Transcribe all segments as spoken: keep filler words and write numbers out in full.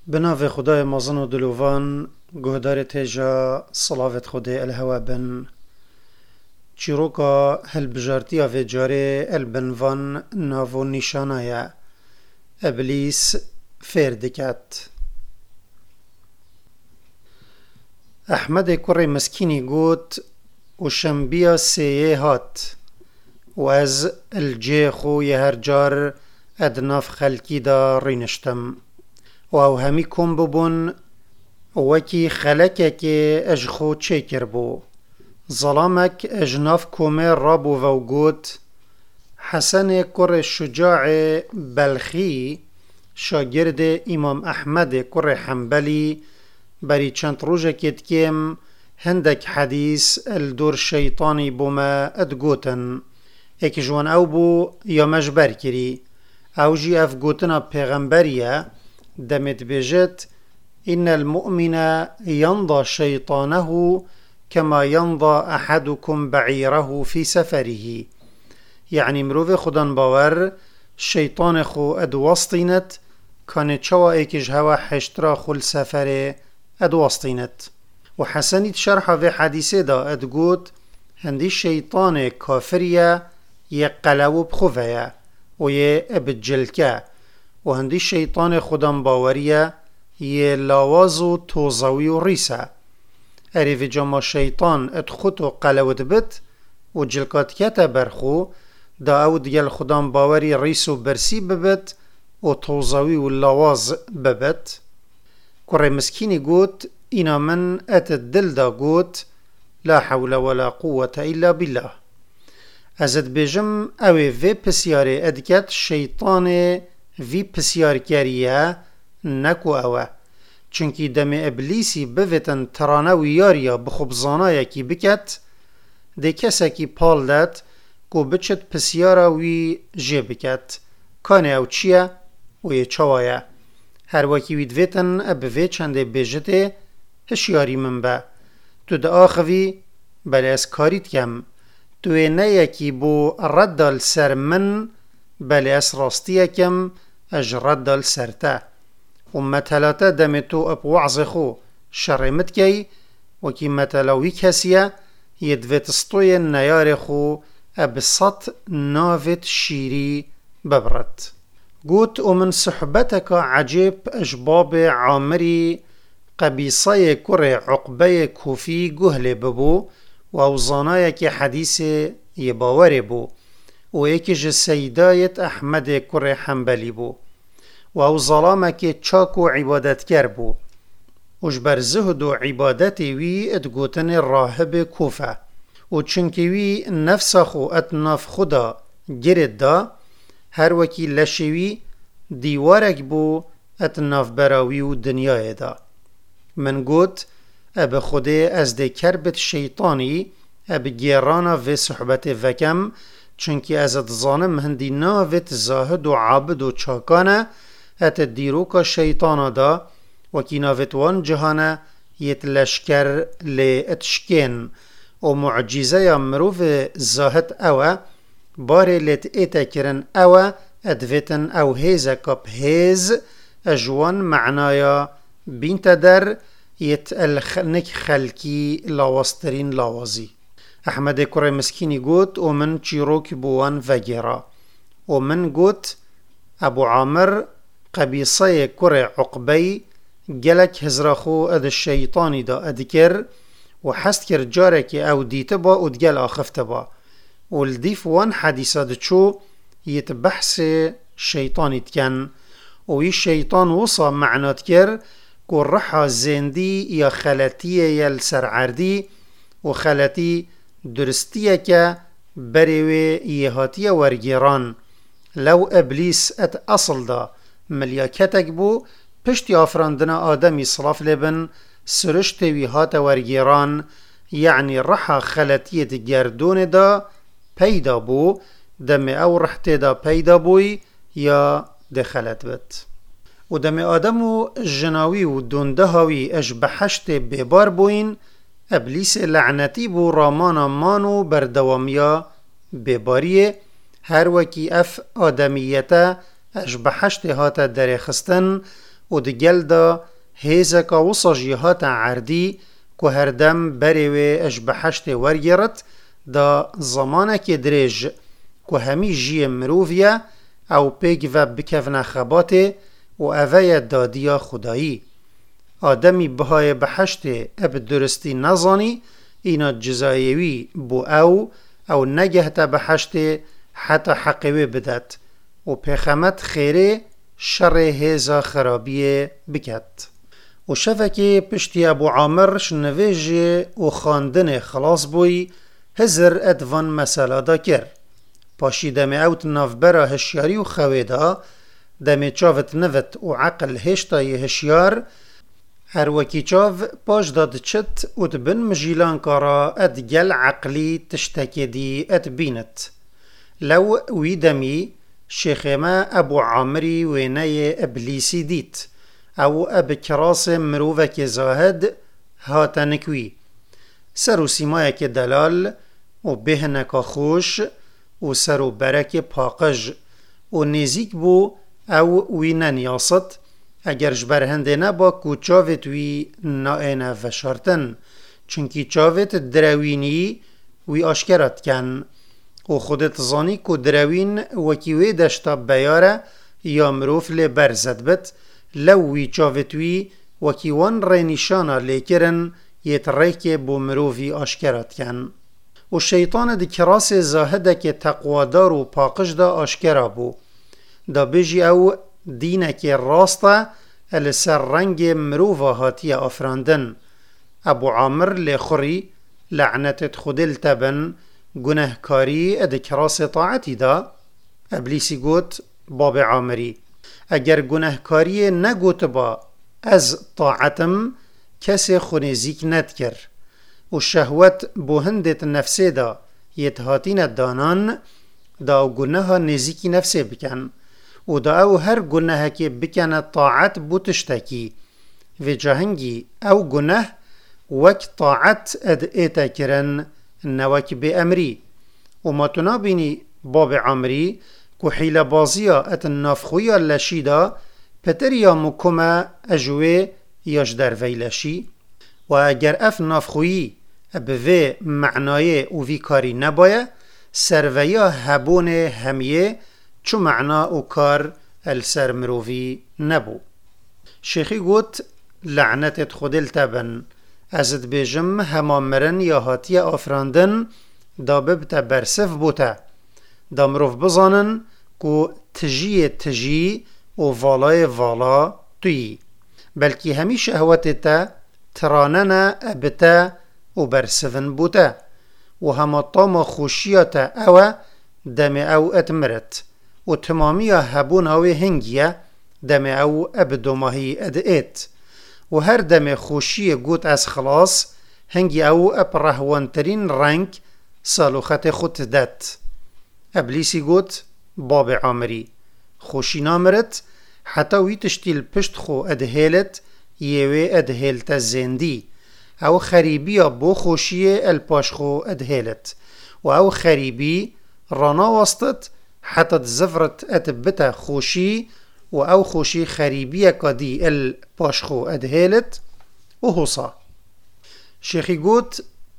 به نام خدای مازن و دلوان گهدار تیجا صلاوت خدای الهوا بن چیروکا هل بجارتی آف جاره البنوان ناو نشانایا ابلیس فردکت احمد کره مسکینی گوت و شنبیا سیه هات و از الجیخو یهر جار ادناف خلکی دا رینشتم و او همی کن ببون وکی خلکه که اجخو چه کربو ظلامک اجناف کومه رابو و گوت حسن کر شجاع بلخی شاگرد امام احمد کر حنبلی بری چند روژه کت کم هندک حدیث الدور شیطانی بوما ادگوتن اکی جوان او بو یا مجبر کری او جی اف گوتنا پیغمبریه دمت بجت إن المؤمن ينضى شيطانه كما ينضى أحدكم بعيره في سفره يعني مروف خدان باور شيطان خو ادوستينت كان چوا ايكش هوا حشترا خو السفر ادوستينت وحسنيت شرحة في حديثة دا ادقوت هندي الشيطان كافرية يقلو بخفية ويه ابجلكة وهندي الشيطان خدان باورية يه لاواز و توزاوی و ریسه اری و جاما شیطان ادخوت و قلوت بت و جلکات کتا برخو دا او دیگل خدام باوری ریس و برسی ببت و توزاوی و لاواز ببت کره مسکینی گوت اینا من ات دل دا گوت لا حول ولا قوة الا بالله ازد بجم اوی وی پسیاره ادکت شیطان وی پسیار کریه نکو اوه چونکی دم ابلیسی بویتن ترانه و یاریا بخوبزانه یکی بکت ده کسا کی پال داد کو بچت پسیارا وی جه بکت کانه او چیه و یه چوایه هر وکی وید ویتن ابوی چنده بیجته هشیاری من با تو ده آخوی بله از کاریت کم توی نه یکی بو ردال سر من بله از راستی کم اج ردال سر تا و متلاتا دمتو اب وعظ خو شرمت کی وکی متلاوی کسیه یدویت استوی نیار خو اب سط ناوت شیری ببرد گوت و من صحبتك عجیب اجباب عامری قبیصه کر عقبه کوفی گهل ببو و اوزانای که حدیث یباور بو و ایکش سیدایت احمد کر حنبلی بو و او ظلامه که چاک و عبادت کر بو وش بر زهد و عبادت وی ادگوتن راهب کوفه و چونکه وی نفس خو اتناف خدا گرد دا هر وکی لشوی دیوارک بو اتناف براوی و دنیای دا من گوت اب خوده از ده کربت شیطانی اب گیرانا و صحبت وکم چونکه از ظانم هندی ناوت زاهد و عابد و چاکانه ات دیروکا شیطانا دا وکی ناوتوان جهانه یت لشکر لی اتشکین و معجزه مروف زاهد اوه باره لیت ایتا کرن اوه ادویتن او هیزه کب هیز اجوان معنایا بینت در یت النک خلکی لاوسترین لاوازی احمد کره مسکینی گوت و من چیروک بوان وگیرا و من گوت ابو عامر قبیصه کره عقبی گلک هزراخو اد الشیطانی دا ادکر و حست کر جارک او دیت با و دگل آخفت با و الدیف وان حدیثات چو یت بحث شیطانی تکن و ای شیطان وصا معنات کر که رحا زندی یا خلطیه یل سرعردی و خلطی درستیه که بریوی یهاتیه ورگیران لو ابلیس ات اصل دا ملیاکتک بو پشتی آفراندنا آدمی صلاف لبن سرشت ویهات ورگیران یعنی رحا خلطیت گردون دا پیدا بو دم او رحت دا پیدا بوی یا دخلت بت و دم آدمو جناوی و دوندهاوی اش بحشت ببار بوین ابلیس لعنتی بو رامانا مانو بردوامیا بباریه هر وکی اف آدمیتا اش بحشت هاتا در خستن و دگل دا هیزکا وصا جیهات عردی که هر دم بریوی اش بحشت ورگرت دا زمانک دریج که همی جی مروفیه او پیگ و بکفن خباته و اوه دادیا خدایی. آدمی بهای بحشت اب درستی نزانی اینا جزایوی بو او او نگه تا بحشت حتی حقوی بدد و پیخمت خیره شر هیزا خرابیه بکد. و شفکی پشتی ابو عامر شنویج و خاندن خلاص بوی هزر ادوان مسئله دا کر. پاشی دم اوت نافبرا هشیاری و خویدا دم چاوت نوت و عقل هشتای هشیار هر وکی چاو پاش داد چت و دبن مجیلان کارا اد گل عقلی تشتکی دی اد بینت. لو ویدمی شیخما ابو عامری وینای ابلیسی دیت او اب کراس مروفک زاهد هاتنکوی سر و سیمایک دلال و بهنکا خوش و سر و برک پاقج و نزیک بو او وی ننیاست اگر جبرهنده نبا کو چاوت وی نائنه وشارتن چونکی چاوت دروینی وی آشکرات کن و خودت زانی کو دروین وکی وی دشتا بیاره یا مروف لی برزد بت لو وی چاوت وی وکی وان رینیشانا لیکرن یت ریک بو مروفی آشکرات کن و شیطان دی کراس زاهده که تقوادار و پاقش دا آشکرا بو دا بجی او دینک راسته السر رنگ مروفا هاتی افراندن. ابو عامر لخوری لعنتت خودل تبن گنهکاری اد کراس طاعتی دا. ابلیسی گوت باب عامری اگر گنهکاری نگوت با از طاعتم کسی خونزیک ند کر و شهوت بوهندت نفسه دا یتهاتین دانان دا گناه نزیکی نفسه بکن و دا او هر گناه که بکنه طاعت بوتشتکی و جهنگی او گناه وک طاعت اد ایتا کرن نوک بی امری و ما تنابینی باب عمری که حیل بازیا ات نافخویا لشیدا پتر یا مکمه اجوه یاش در وی لشی و اگر اف نافخویی به معنای او وی کاری نبایه سرویا هبون همیه چو معنا او کار السر مروفی نبو. شیخی گوت لعنتت خودل تبن ازت بیجم همامرن یا هاتی آفراندن دا ببتا برسف بوتا دا مروف بزانن کو تجی تجی و والای والا توی بلکی همی شهوت تا تراننا ابتا و برسفن بوتا و هما طام خوشیات او دم او اتمرت و تمامی هبون او هنگیه دم او ابدوماهی ادئت و هر دم خوشی گوت از خلاص هنگی او ابرهوانترین رنگ سالوخت خود دت. ابلیسی گوت باب عامری خوشی نامرت حتی وی تشتیل پشت خو ادهیلت یوی ادهیلت زندی او خریبی بو خوشی الپاش خو ادهیلت و او خریبی رانا واسطت حتی زفرت اتبتا خوشی و او خوشی خریبی کدی الپاش خو ادهیلت و حصا. شیخی گوت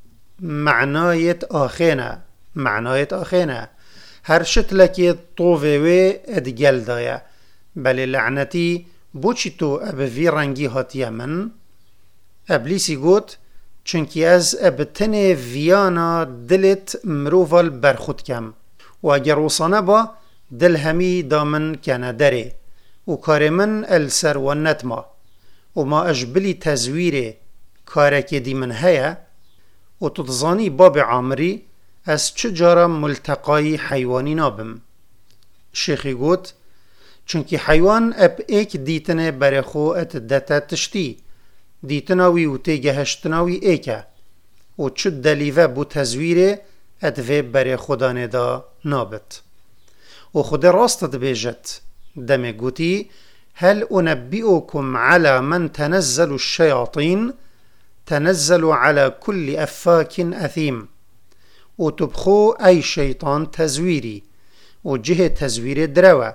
معنایت آخینه معنایت آخینه هر شتلکی طووه ادگل دایا بلی لعنتی بوچی تو ابوی رنگی هاتیه من؟ ابلیسی گوت چونکی از ابتن ویانا دلت مروفال برخود کم و اگر وصانه با دل همی دامن کنه داره و کار من السر و نتما و ما اجبلی تزویره کارک دی من هیا و تتظانی باب عامری از چجارا ملتقای حیوانی نابم. شیخی گوت چونکی حیوان اب ایک دیتنه برخو ات دتا تشتی دیتناوی و تیگهشتناوی ایکه و چو دلیوه بو تزویره ادوه برخو دانه دا نابت و خود راستت بیجت دم گوتی هل انبئكم على من تنزل الشياطين تنزل على كل افاك اثيم و تبخو ای شیطان تزویری و جه تزویر دروه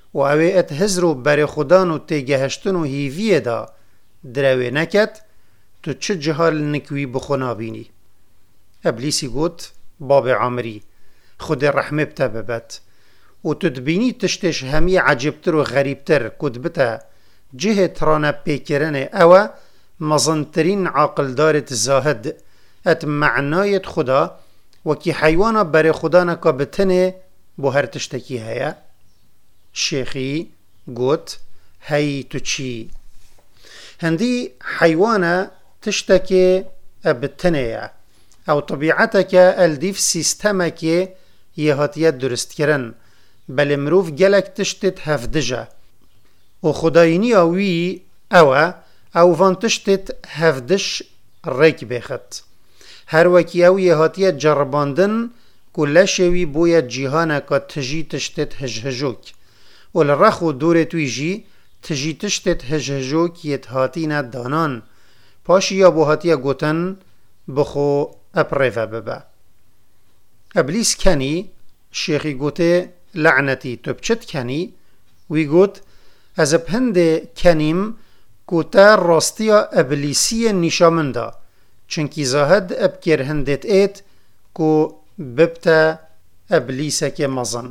و اوه ات هزرو بر خودان و تیگهشتن و هیویه دا دروی نکت تو چه جهال نکوی بخونا بینی؟ ابلیسی گوت باب عامری خود رحمه بتا ببت و تدبینی تشتش همی عجبتر و غریبتر کد بتا جه ترانا پیکرن اوه مزنترین عاقل دارت زاهد ات معنایت خدا وکی حیوانا بر خدا نکا بتنه بو هر تشتکی هیا. شیخی گوت هی تو چی؟ هندی حیوانا تشتکی بتنه یا او طبیعتك الدیف سیستمك یهاتیت درست کرن بل مروف گلک تشتت هفدجه و خداینی اوی اوه او وان تشتت هفدش ریک بخت هر وکی او یهاتیت جرباندن کل شوی بوید جیهانه که تجی تشتت هجهجوک و لرخو دور توی جی تجی تشتت هجهجوک یتهاتین دانان پاشی یا بوهاتیه گوتن بخو اپریفه ببا. ابلیس کنی شیخی گوته لعنتی تو بچت کنی وی گوت از بهند کنیم گوته راستیا ابلیسی نشامنده چنکی زاهد ابکر هندت ایت کو ببتا ابلیسک مزن.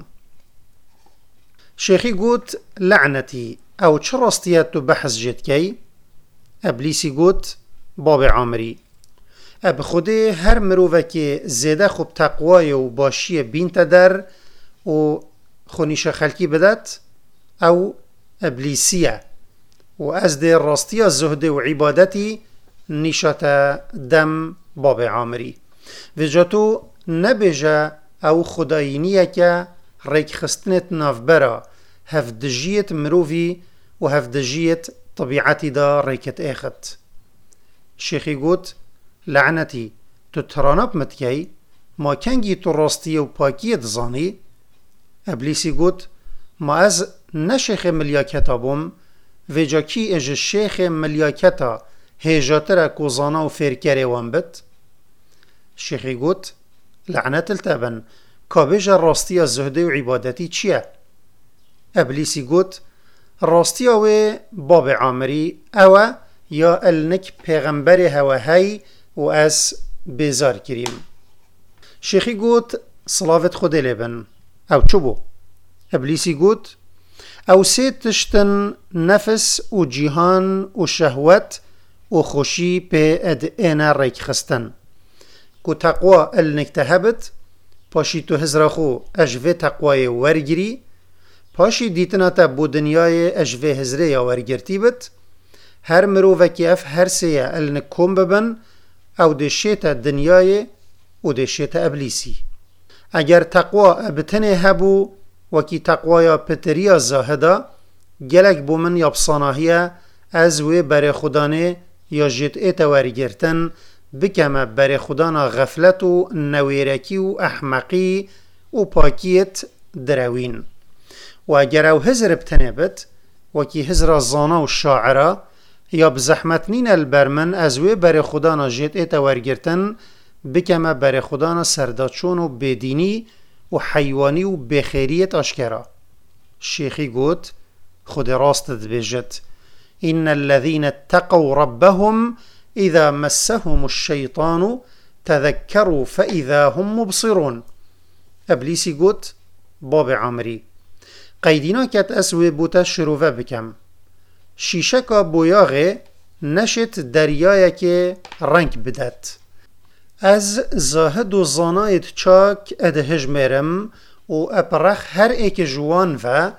شیخی گوت لعنتی او چه راستیا تو بحث جد کی؟ ابلیسی گوت باب عامری اب خوده هر مروفه که زیده خوب تقوای و باشی بینت در و خونیش خلکی بدت او ابلیسیه و از ده راستی زهد و عبادتی نیشت دم باب عامری و جاتو نبیجه او خداینیه که ریک خستنت نافبرا هفدجیت مروفی و هفدجیت طبیعتی دا ریکت ایخت. شیخی گوت لعنتی تو ترانب متکی ما کنگی تو راستی و پاکیت زانی؟ ابلیسی گوت ما از نشیخ ملیاکتا بوم و جا کی اج شیخ ملیاکتا هیجاتر کوزانا و فیرکره وان بد؟ شیخی گوت لعنت التابن کابیج راستی زهده و عبادتی چیه؟ ابلیسی گوت راستی و باب عامری اوه یا النک پیغمبر هوا هی و از بیزار کریم. شیخی گوت صلاوت خود لبن او چو بو؟ ابلیسی گوت او سه تشتن نفس و جیهان و شهوت و خوشی پی اد اینا ریک خستن کو تقوی النک تهبت پاشی تو هزراخو اجوه تقوی ورگری پاشی دیتنا تا بو دنیای اجوه هزره یا ورگرتی بت هر مروفه که اف هر سیه النک کم ببن او دشیت دنیای و دشیت ابلیسی. اگر تقوی بتنه هبو وکی تقوی پتریا زاهده گلک بو من یابساناهیه از وی بر خدانه یا جد ایتا ورگرتن بکمه بر خدانا غفلت و نویرکی و احمقی و پاکیت دروین. و اگر او هزر بتنه بت وکی هزر زانا و شاعره یا بزحمت نین البرمن از وی بر خدانا جد ایتا ورگرتن بکمه بر خدانا سرداچون و بدینی و حیوانی و بخیریت آشکرا. شیخی گوت خود راست دبیجت إن الذين اتقوا ربهم إذا مسهم الشيطان تذكروا فإذا هم مبصرون. ابلیسی گوت باب عامری قیدینا کت اسوی بوتا شروفه بکم شیشکا بویاغه نشت دریای که رنگ بدت از زاهد و زانایت چاک ادهج میرم و اپرخ هر ایک جوان و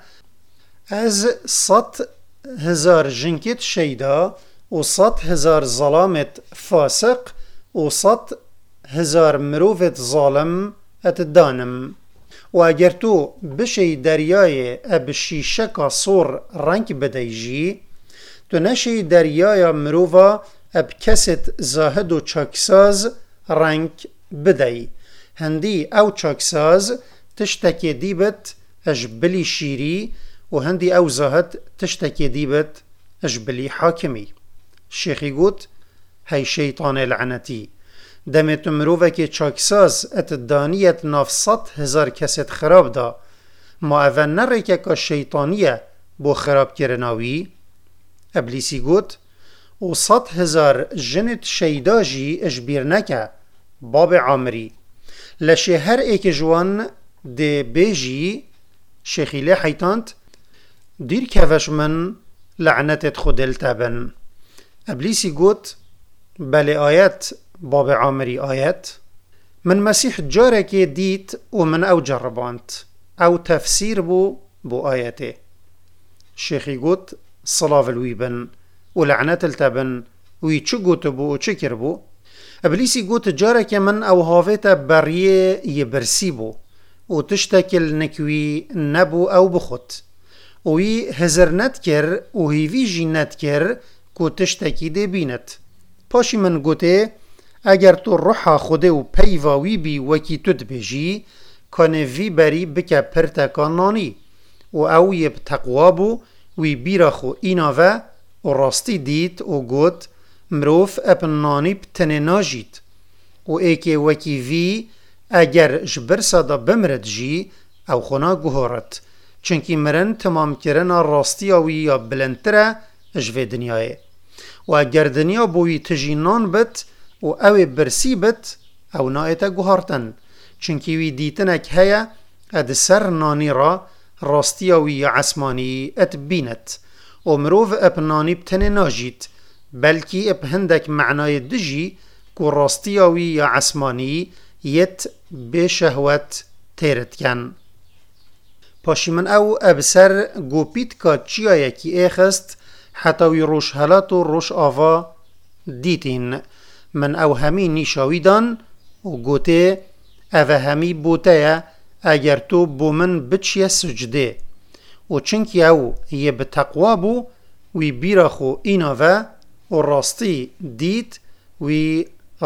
از صد هزار جنکت شیدا و صد هزار ظلامت فاسق و صد هزار مروفت ظالم اتدانم و اگر تو بشی دریای اب شیشکا صور رنگ بدیجی تو نشی دریای مروفا اب کست زاهد و چاکساز رنگ بدهی هندی او چاکساز تشتکی دیبت اجبلی شیری و هندی او زاهد تشتکی دیبت اجبلی حاکمی. شیخی گوت هی شیطان لعنتی دمت مروفه که چاکساز ات دانیت نافصد هزار کست خراب دا ما اول نرکه که شیطانیه بو خراب کرناوی. ابلیسی گوت و صد هزار جنت شیداجی اجبیر نکه باب عامری لشه هر ایک جوان ده بیجی شخیله حیطانت دیر کفش من لعنتت خودل تبن. ابلیسی گوت بله آیت باب عامری آیت من مسیح جاره که دیت و من او جربانت او تفسیر بو بو آیته. شیخی گوت صلاف الویبن و لعنت التبن وی چه گوت بو و چه کر بو. ابلیسی گوت جاره که من او هاویت بریه یبرسی بو و تشتکل نکوی نبو او بخود وی هزر ند کر و هیوی جی ند کر که تشتکی ده بیند. پاشی من گوته اگر تو روحا خوده و پیواوی بی وکی تود بجی کانه وی بری بکه پرتکان نانی و او یب تقوابو وی بیراخو ایناوه و راستی دید و گوت مروف اپن نانی بتنه ناجید و ایکه وکی وی اگر جبر صدا بمرد جی او خنا گوهارد چنکی مرن تمام کرن راستی آوی یا بلندتره اجوه دنیای و اگر دنیا بوی تجینان بد و او برسی بد او نایتا گوهارتن چنکی وی دیتنک هیا اد سر نانی را راستی آوی یا عسمانی ات بینت و مروف اپ نانی بتنه ناجید بلکی اپ هندک معنای دجی که راستی آوی یا عسمانی یت بشهوت تیرت کن. پاشی من او ابسر گوپیت که چیا یکی ایخست حتی وی روش حالات و روش آوا دیتین من او همی نیشاویدان و گوته او همی بوته اگر تو بو من بچیه سجده و چنکی او یه بتقوا بو وی بیراخو ایناوه و راستی دید وی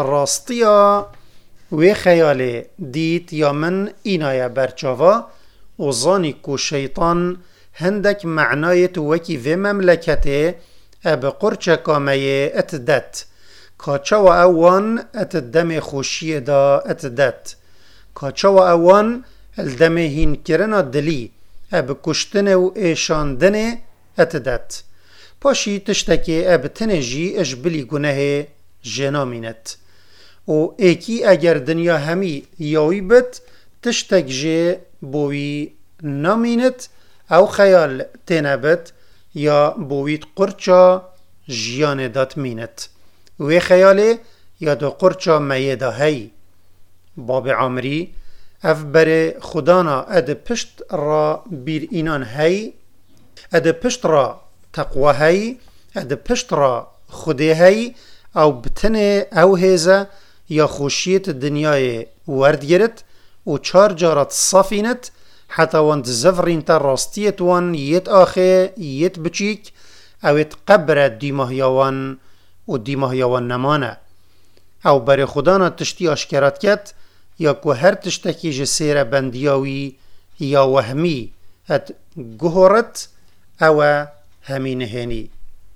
راستیا وی خیال دید یا من اینای برچاوا و زانی کو شیطان هندک معنایت وکی و مملکته اب قرچه کامه اتدت کاچو اوان اتدم خوشی دا اتدت کاچو اوان الدم هین کرنا دلی اب کشتن و ایشاندن اتدت. پاشی تشتکی اب تنجی اجبلی گناه جنامینت و ایکی اگر دنیا همی یاوی بد تشتک جه بوی نامینت او خیال تنبت یا بویت قرچا جیان دات مینت و خیاله یا دو قرچا میده هی. باب عامری اف بر خدانا اد پشت را بیر اینان هی اد پشت را تقوی هی اد پشت را خوده هی او بتنه او هیزه یا خوشیت دنیای ورد گرد و چار جارت صافینت حتی واند زفرین تا راستیت وان یت آخه یت بچیک اویت قبر دیماهیوان و دیماهیوان نمانه او بر خدانا تشتی اشکرات کت یا که هر تشتکی جسیر بندیاوی یا وهمی ات گهورت او همین هنی.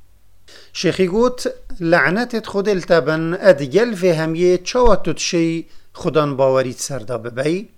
شیخی گوت لعنتت خود التبن ادگل في همیه چواتت شی خدان باوریت سردا ببی.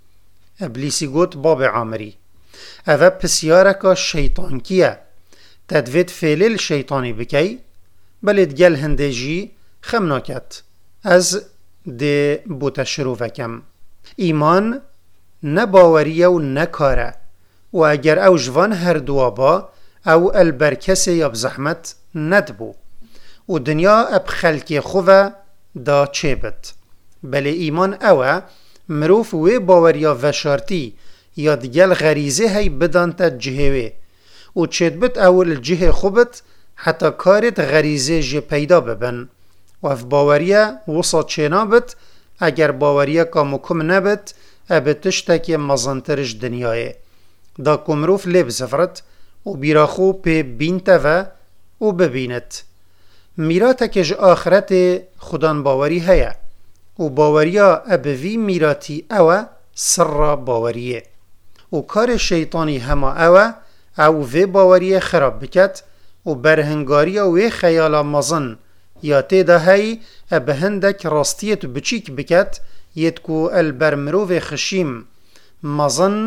ابلیسی گوت باب عامری اوه پسیارکا شیطان کیه تدوید فیلیل شیطانی بکی بلید گل هنده جی خم ناکت از ده بوتا شروع وکم. ایمان نباوریه و نکاره و اگر او جوان هر دوابا او البرکس یا بزحمت ندبو و دنیا اب خلکی خواه دا چه بد بله ایمان اوه مروف و باوریا وشارتی یا دگل غریزه هی بدان تا جهوه و چید بد اول جه خوبت حتی کارت غریزه جه پیدا ببن و اف باوریا وصا چینا بد اگر باوریا کاموکم نبد ابتش تاکی مزانترش دنیای دا کمروف لب زفرت و بیراخو پی بینتا و و ببینت میراتا کج آخرت خدان باوری هیا و باوریا ابوی میراتی اوه سر باوریه و کار شیطانی هما اوه او وی باوریه خراب بکت و برهنگاریا وی خیالا مزن یا تیدا هی اب هندک راستیت بچیک بکت یدکو البرمرو خشیم مزن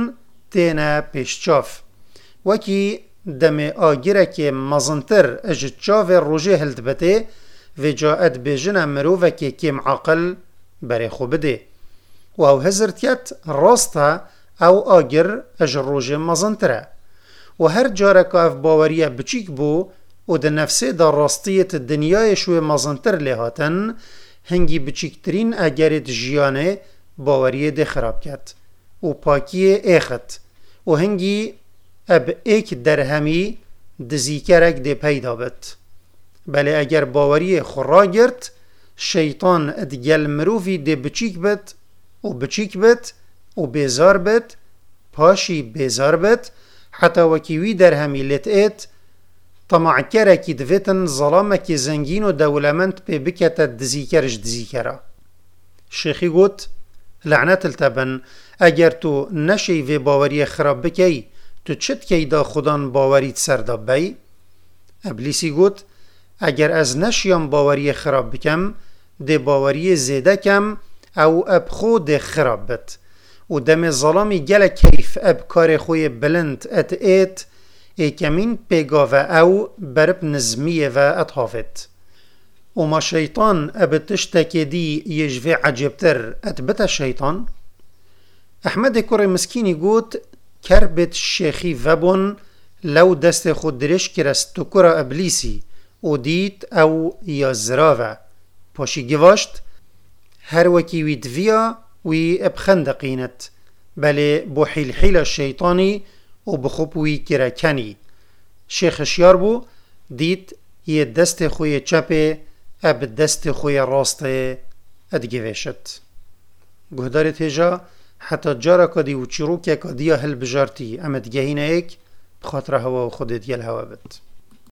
تینا پیشچاف وکی دم آگیره که مزنتر اجد چاو روژه هلد بته و جاعت بیجن مروفه که کم عقل بره خو بده و او هزرتیت راسته او آگر اجد روژه مزنتره و هر جاره که اف باوریه بچیک بو و ده نفسه دا راستیت دنیای شوی مزنتر لحاتن هنگی بچیکترین اگرت جیانه باوریه ده خراب کت و پاکیه ایخت و هنگی اب ایک درهمی دزیکرک ده پیدا بد بله اگر باوریه خورا گرد شیطان ادگل مروفی ده بچیک بد و بچیک بد و بیزار بد پاشی بیزار بد حتی وکیوی درهمی لتئت طمع کرکی دویتن ظلامکی زنگین و دولمند پی بکت دزیکرش دزیکره شیخی گوت لعنت التبن اگر تو نشی و باوری خراب بکی تو چت کی دا خودان باوریت سرداب بی؟ ابلیسی گوت اگر از نشیم باوری خراب بکم ده باوری زیده کم او اب خود خراب بد و دم ظلامی گل کیف اب کار خوی بلند ات ایت ای کمین پیگاوه او برب نزمیه و اتحافت و ما شیطان اب تشتکی دی یجوه عجبتر ات بتا شیطان احمد کور مسکینی گوت کربت شیخی وبون لو دست خود درش کرست تو کور ابلیسی و دیت او یا زراوه پاشی گواشت هر وکی وید ویا وی ابخندقینت بله بو حیل حیل الشیطانی و بخوب وی کرکنی شیخ شیار بو دید یه دست خوی چپه اب دست خوی راسته ادگوشت گهدار تیجا حتی جارا کدی و چروک کدیا هل بجارتی امدگهین ایک بخاطر هوا و خودت گل هوا بد